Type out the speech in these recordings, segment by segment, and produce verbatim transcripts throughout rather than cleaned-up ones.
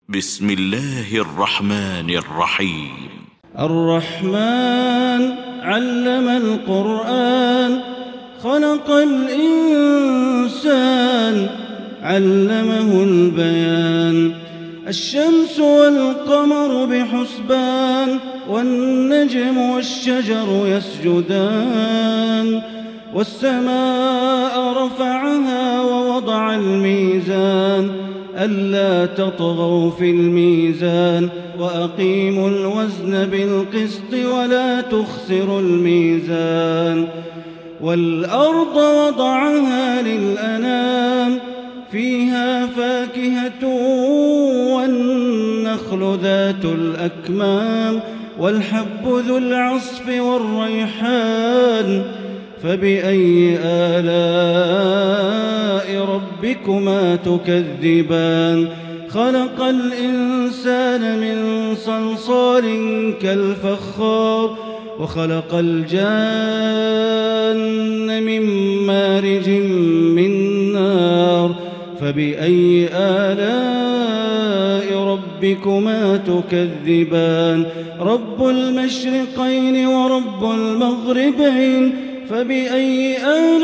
بسم الله الرحمن الرحيم. الرحمن علم القرآن، خلق الإنسان، علمه البيان. الشمس والقمر بحسبان، والنجم والشجر يسجدان. والسماء رفعها ووضع الميزان، ألا تطغوا في الميزان، وأقيموا الوزن بالقسط ولا تخسروا الميزان. والأرض وضعها للأنام، فيها فاكهة والنخل ذات الأكمام، والحب ذو العصف والريحان. فبأي آلاء ربكما تكذبان؟ خلق الإنسان من صلصال كالفخار، وخلق الجان من مارج من نار. فبأي آلاء ربكما تكذبان؟ رب المشرقين ورب المغربين، فبأي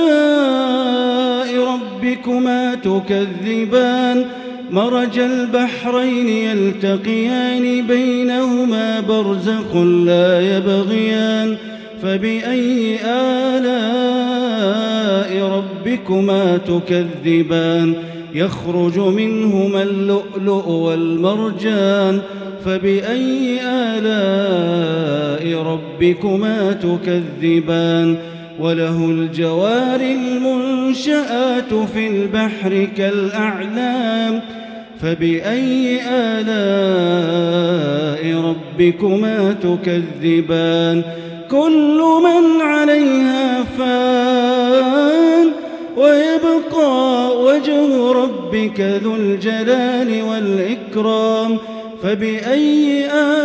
آلاء ربكما تكذبان؟ مرج البحرين يلتقيان، بينهما برزخ لا يبغيان. فبأي آلاء ربكما تكذبان؟ يخرج منهما اللؤلؤ والمرجان. فبأي آلاء ربكما تكذبان؟ وله الجوار المنشآت في البحر كالأعلام. فبأي آلاء ربكما تكذبان؟ كل من عليها فان، ويبقى وجه ربك ذو الجلال والإكرام. فبأي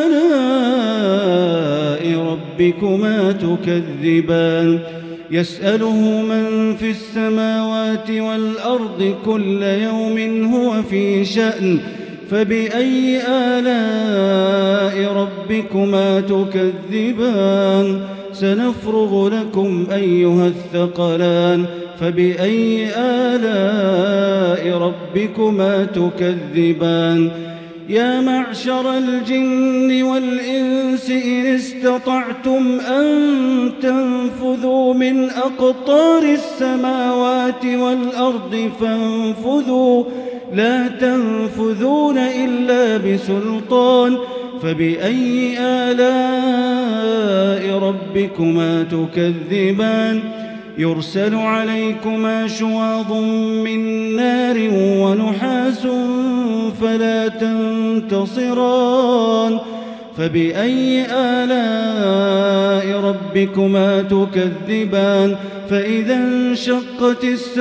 آلاء ربكما تكذبان؟ يسأله من في السماوات والأرض، كل يوم هو في شأن. فبأي آلاء ربكما تكذبان؟ سنفرغ لكم أيها الثقلان. فبأي آلاء ربكما تكذبان؟ يا معشر الجن والإنس، إن استطعتم أن تنفذوا من أقطار السماوات والأرض فانفذوا، لا تنفذون إلا بسلطان. فبأي آلاء ربكما تكذبان؟ يرسل عليكما شواظ من نار ونحاس فلا تنتصران. فبأي آلاء ربكما تكذبان؟ فإذا انشقت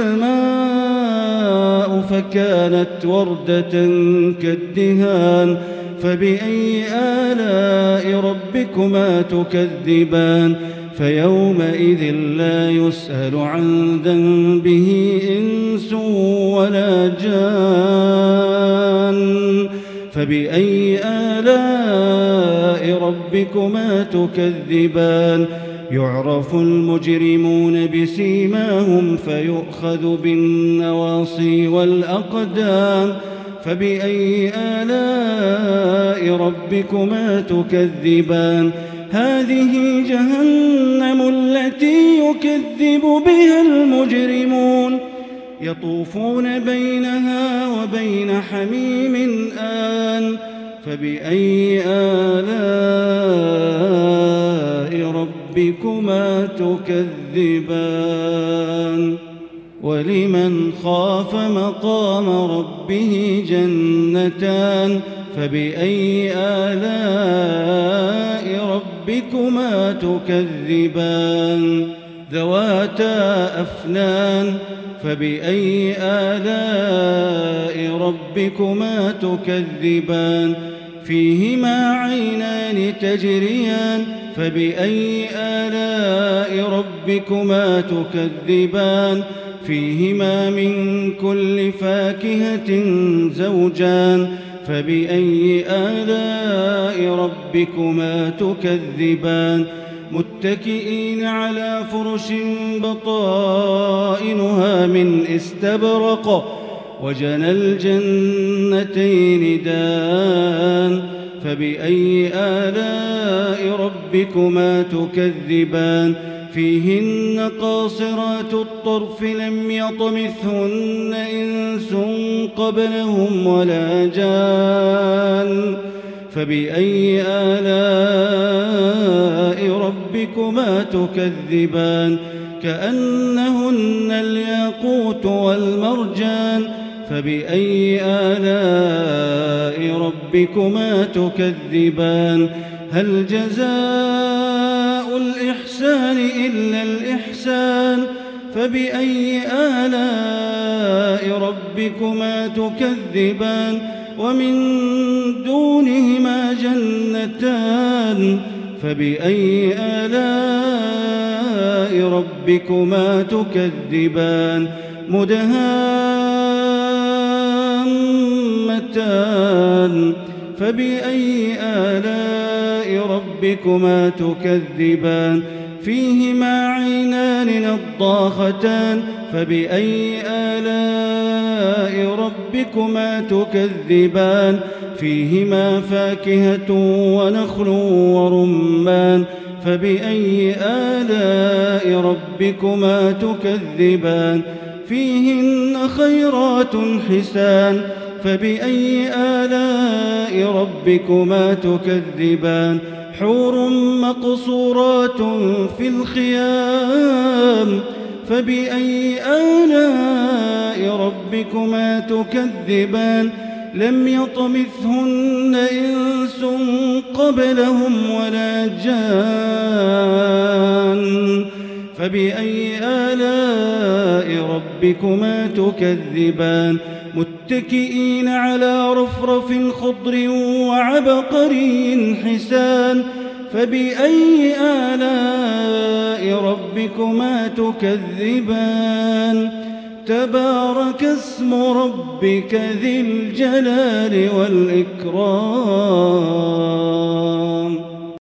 السماء فكانت وردة كالدهان. فبأي آلاء ربكما تكذبان؟ فيومئذ لا يسأل عن ذنبه إنس ولا جان. فبأي آلاء ربكما تكذبان؟ يعرف المجرمون بسيماهم، فيؤخذ بالنواصي والأقدام. فبأي آلاء ربكما تكذبان؟ هذه جهنم التي يكذب بها المجرمون، يطوفون بينها وبين حميم آن. فبأي آلاء ربكما تكذبان؟ ولمن خاف مقام ربه جنتان. فبأي آلاء ربكما تكذبان؟ ذواتا أفنان. فبأي آلاء ربكما تكذبان؟ فيهما عينان تجريان. فبأي آلاء ربكما تكذبان؟ فيهما من كل فاكهة زوجان. فبأي آلاء ربكما تكذبان متكئين على فرش بطائنها من استبرق وجنى الجنتين دان فبأي آلاء ربكما تكذبان فيهن قاصرات الطرف لم يطمثهن إنس قبلهم ولا جان فبأي آلاء ربكما تكذبان كأنهن الياقوت والمرجان فبأي آلاء ربكما تكذبان هل جزاء الإحسان إلا الإحسان فبأي آلاء ربكما تكذبان ومن دونهما جنتان فبأي آلاء ربكما تكذبان مدهامتان فبأي آلاء ربكما تكذبان فيهما عينان نضاختان فبأي آلاء ربكما تكذبان فيهما فاكهة ونخل ورمان فبأي آلاء ربكما تكذبان فيهن خيرات حسان فبأي آلاء ربكما تكذبان حور مقصورات في الخيام فبأي آلاء ربكما تكذبان لم يطمثهن إنس قبلهم ولا جان فبأي آلاء ربكما تكذبان متكئين على رفرف خضر وعبقري حسان فبأي آلاء ربكما تكذبان تبارك اسم ربك ذي الجلال والإكرام